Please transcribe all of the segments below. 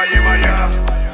lleva ya.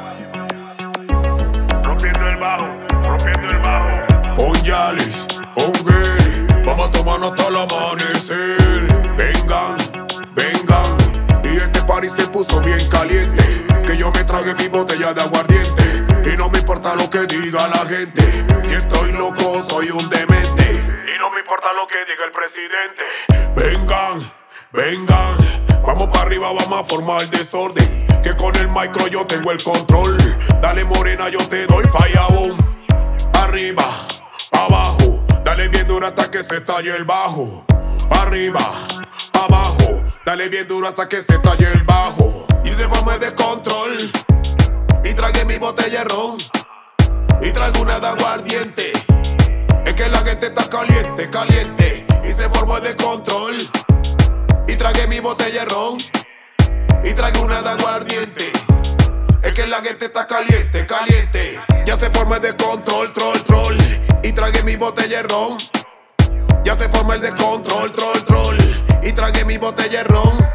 Rompiendo el bajo, rompiendo el bajo. Con Yalis, con Gay, vamos a tomarnos hasta el amanecer. Vengan, vengan, y este party se puso bien caliente. Que yo me tragué mi botella de aguardiente y no me importa lo que diga la gente. Si estoy loco, soy un demente Y no me importa lo que diga el presidente. Vengan, vengan, vamos para arriba, vamos a formar desorden. Que con el micro yo tengo el control. Dale morena, yo te doy fire boom. Arriba, abajo, dale bien duro hasta que se estalle el bajo. Arriba, abajo, dale bien duro hasta que se estalle el bajo. Y se formó de control. Y tragué mi botella de ron. Y traigo una de aguardiente. Es que la gente está caliente, caliente. Y se formó de control. Y tragué mi botella de ron. Y traigo una de aguardiente. Es que la gente está caliente, caliente. Ya se formó de control, troll, troll. Y tragué mi botella de ron. Ya se formó el de control, troll, troll. Y tragué mi botella de ron.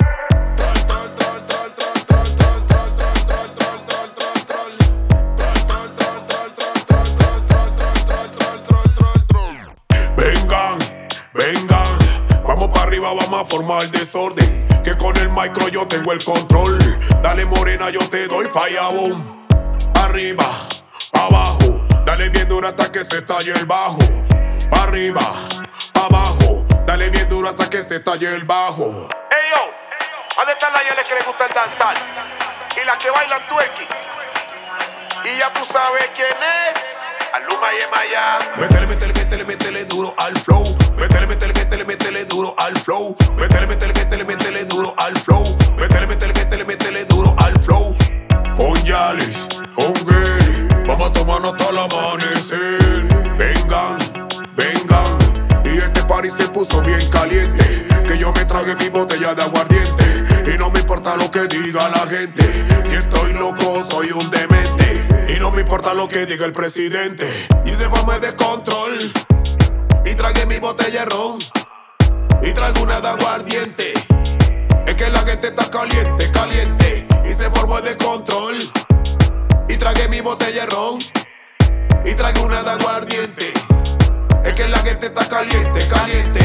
Vengan, vengan, vamos para arriba, vamos a formar desorden. Que con el micro yo tengo el control. Dale morena, yo te doy fire boom. Arriba, abajo, dale bien duro hasta que se estalle el bajo. Arriba, abajo, dale bien duro hasta que se estalle el bajo. Hey yo, ¿dónde están las yales que les gusta el danzar? Y las que bailan twerking. Y ya tú sabes quién es. Aluma y Maya. Métele, métele, métele, métele duro al flow. Métele, métele, métele, métele duro al flow. Métele, métele, métele, métele duro al flow. Métele, métele, métele, métele duro al flow. Con Yalis, con Gay, vamos a tomarnos hasta el amanecer. Vengan, vengan, y este party se puso bien caliente. Que yo me tragué mi botella de aguardiente y no me importa lo que diga la gente. Si estoy loco, soy un demente y no me importa lo que diga el presidente. Y se formó de control. Y tragué mi botella de ron. Y traigo una de aguardiente. Es que la gente está caliente, caliente. Y se formó de control. Y tragué mi botella de ron. Y traigo una de aguardiente. Es que la gente está caliente, caliente.